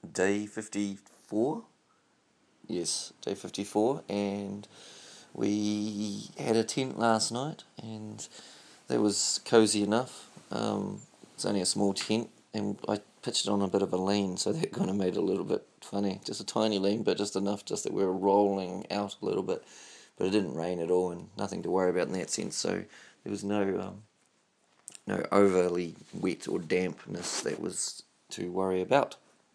day 54. Yes, day 54, and we had a tent last night, and that was cosy enough. It's only a small tent, and I pitched it on a bit of a lean, so that kind of made it a little bit funny. Just a tiny lean, but just enough just that we were rolling out a little bit. But it didn't rain at all, and nothing to worry about in that sense, so there was no overly wet or dampness that was to worry about.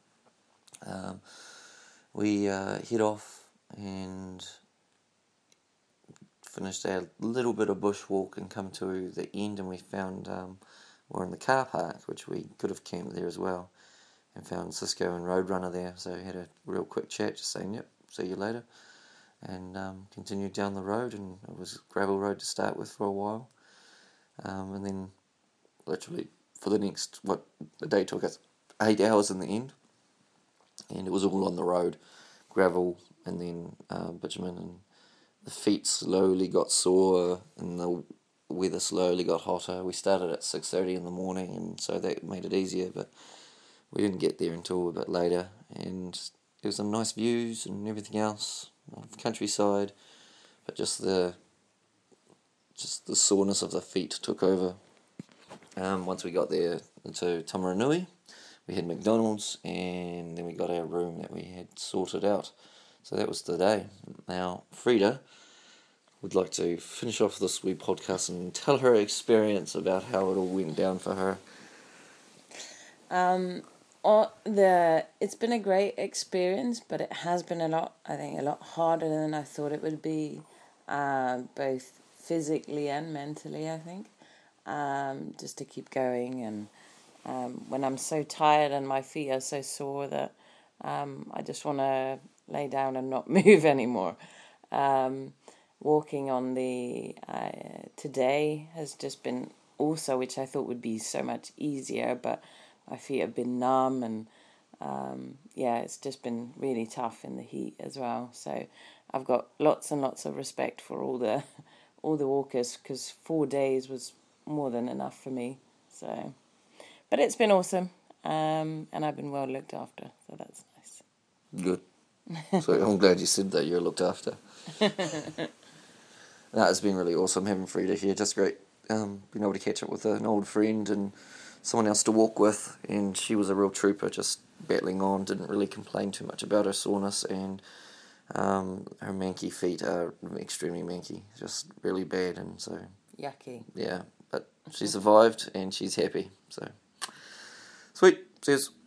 We head off and finished our little bit of bushwalk and come to the end, and we found we're in the car park, which we could have camped there as well, and found Cisco and Roadrunner there, so had a real quick chat, just saying, yep, see you later, and continued down the road, and it was a gravel road to start with for a while, and then literally for the next, the day took us 8 hours in the end, and it was all on the road, gravel, and then bitumen, and the feet slowly got sore, and the weather slowly got hotter. We started at 6:30 in the morning, and so that made it easier, but we didn't get there until a bit later, and there was some nice views and everything else, countryside, but just the soreness of the feet took over. Once we got there to Tamaranui, we had McDonald's, and then we got our room that we had sorted out. So that was the day. Now, Frida would like to finish off this wee podcast and tell her experience about how it all went down for her. It's been a great experience, but it has been a lot harder than I thought it would be, both physically and mentally, I think, just to keep going, and when I'm so tired and my feet are so sore that I just want to lay down and not move anymore. Walking on the today has just been also, which I thought would be so much easier, but my feet have been numb, and it's just been really tough in the heat as well. So I've got lots and lots of respect for all the walkers, because 4 days was more than enough for me. So, but it's been awesome, and I've been well looked after, so that's nice. Good. So I'm glad you said that you're looked after. No, it's been really awesome having Frida here. Just great being able to catch up with an old friend and someone else to walk with, and she was a real trooper, just battling on, didn't really complain too much about her soreness, and her manky feet are extremely manky, just really bad, and so... Yucky. Yeah, but she survived, and she's happy, so... Sweet, cheers.